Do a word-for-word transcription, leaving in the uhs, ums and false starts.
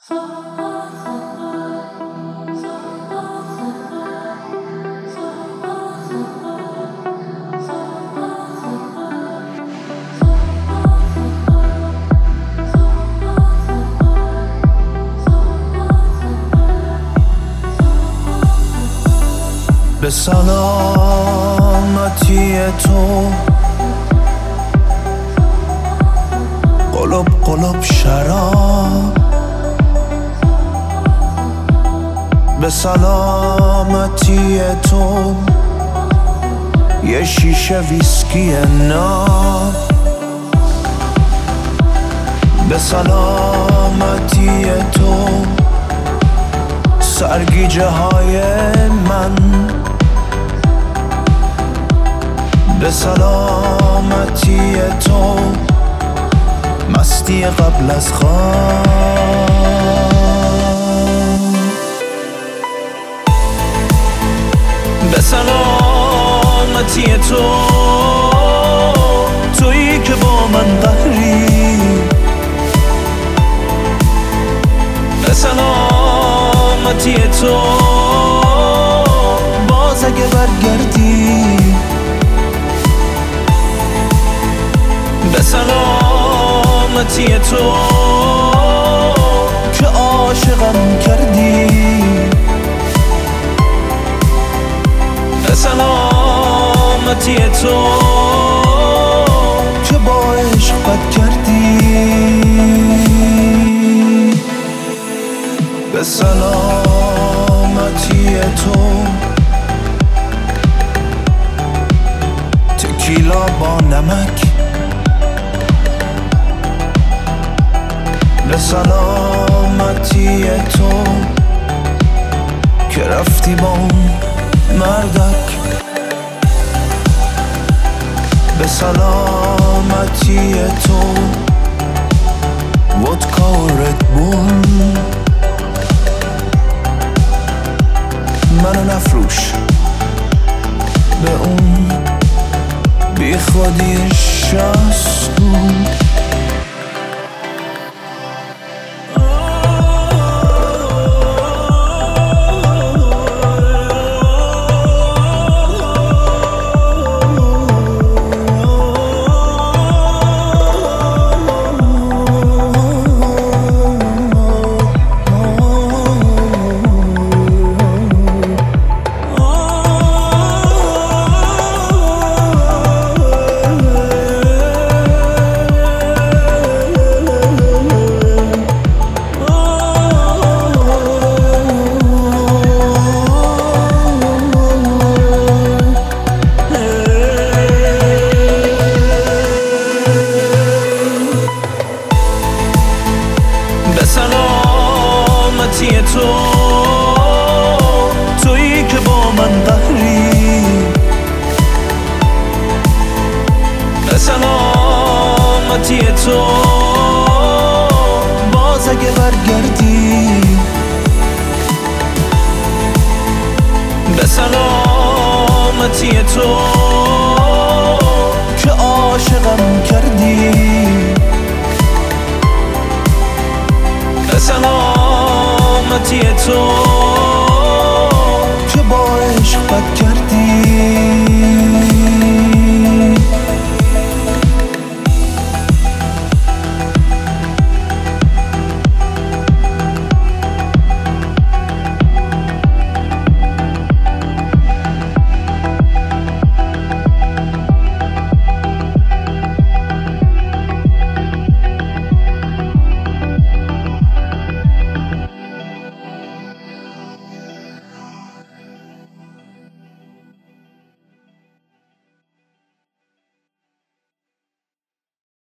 به سلامتی تو قلب قلب شراب، به سلامتی تو یه شیشه ویسکی ناب، به سلامتی تو سرگیجه های من، به سلامتی تو مستی قبل از خواب، به سلامتی تو تویی که با من قهری، به سلامتی تو باز اگه برگردی، به سلامتی تو که عاشقم کردی، به سلامتی تو که با عشق بد کردی، به سلامتی تو تکیلا با نمک، به سلامتی تو که رفتی با اون مردک، به سلامتی تو ودکا و ردبول منو نفروش به اون بی خودی شستون. به سلامتی تو تویی که با من قهری، به سلامتی تو باز اگه برگردی، به سلامتی تو که عاشقم کردی، به سلامتی تو که با عشق بد کردی.